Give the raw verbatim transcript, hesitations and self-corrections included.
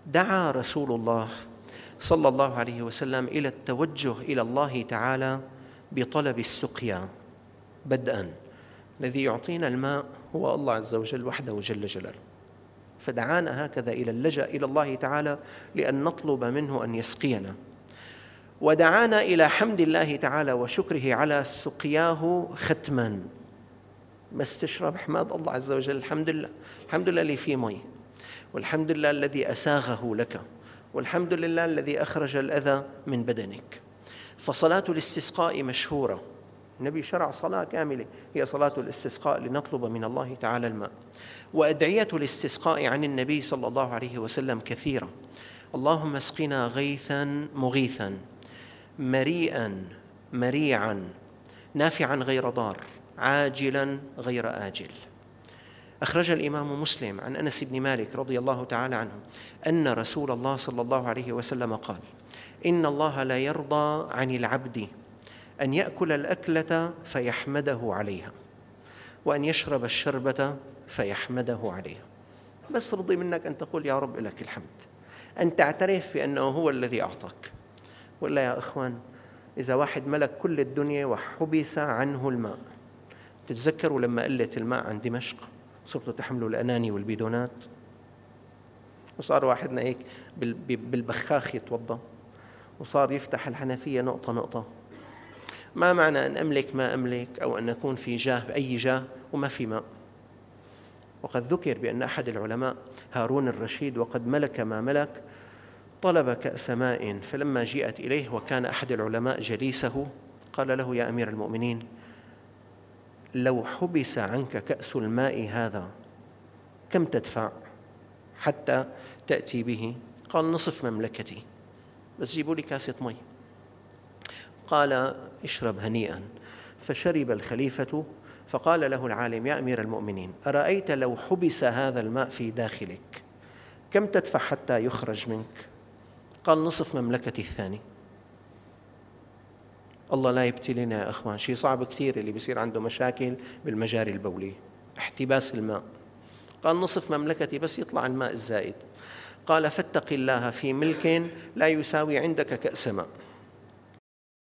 دعا رسول الله صلى الله عليه وسلم إلى التوجه إلى الله تعالى بطلب السقيا بدءا. الذي يعطينا الماء هو الله عز وجل وحده جل جلاله، فدعانا هكذا إلى اللجأ إلى الله تعالى لأن نطلب منه أن يسقينا، ودعانا إلى حمد الله تعالى وشكره على سقياه ختما. بس تشرب حماد الله عز وجل، الحمد لله، الحمد لله اللي فيه مي، والحمد لله الذي أساغه لك، والحمد لله الذي أخرج الأذى من بدنك. فصلاة الاستسقاء مشهورة، النبي شرع صلاة كاملة هي صلاة الاستسقاء لنطلب من الله تعالى الماء. وأدعية الاستسقاء عن النبي صلى الله عليه وسلم كثيرة: اللهم اسقنا غيثا مغيثا، مريئا مريعا، نافعا غير ضار، عاجلا غير آجل. أخرج الإمام مسلم عن أنس بن مالك رضي الله تعالى عنه أن رسول الله صلى الله عليه وسلم قال: إن الله لا يرضى عن العبد أن يأكل الأكلة فيحمده عليها، وأن يشرب الشربة فيحمده عليها. بس رضي منك أن تقول يا رب لك الحمد، أن تعترف بأنه هو الذي أعطاك. ولا يا إخوان، إذا واحد ملك كل الدنيا وحبس عنه الماء، تتذكروا لما قلت الماء عن دمشق صرتوا تحملوا الأناني والبيدونات، وصار واحدنا هيك بالبخاخ يتوضأ، وصار يفتح الحنفية نقطة نقطة. ما معنى أن أملك ما أملك أو أن أكون في جاه بأي جاه وما في ماء؟ وقد ذكر بأن أحد العلماء هارون الرشيد وقد ملك ما ملك طلب كأس ماء، فلما جيءت إليه وكان أحد العلماء جليسه قال له: يا أمير المؤمنين، لو حبس عنك كأس الماء هذا كم تدفع حتى تأتي به؟ قال: نصف مملكتي، بس جيبوا لي كاسة مي. قال: اشرب هنيئا. فشرب الخليفة، فقال له العالم: يا أمير المؤمنين، أرأيت لو حبس هذا الماء في داخلك كم تدفع حتى يخرج منك؟ قال: نصف مملكتي الثاني. الله لا يبتلينا يا أخوان، شيء صعب كثير اللي بيصير عنده مشاكل بالمجاري البولية، احتباس الماء. قال: نصف مملكتي بس يطلع الماء الزائد. قال: فاتق الله في ملك لا يساوي عندك كأس ماء.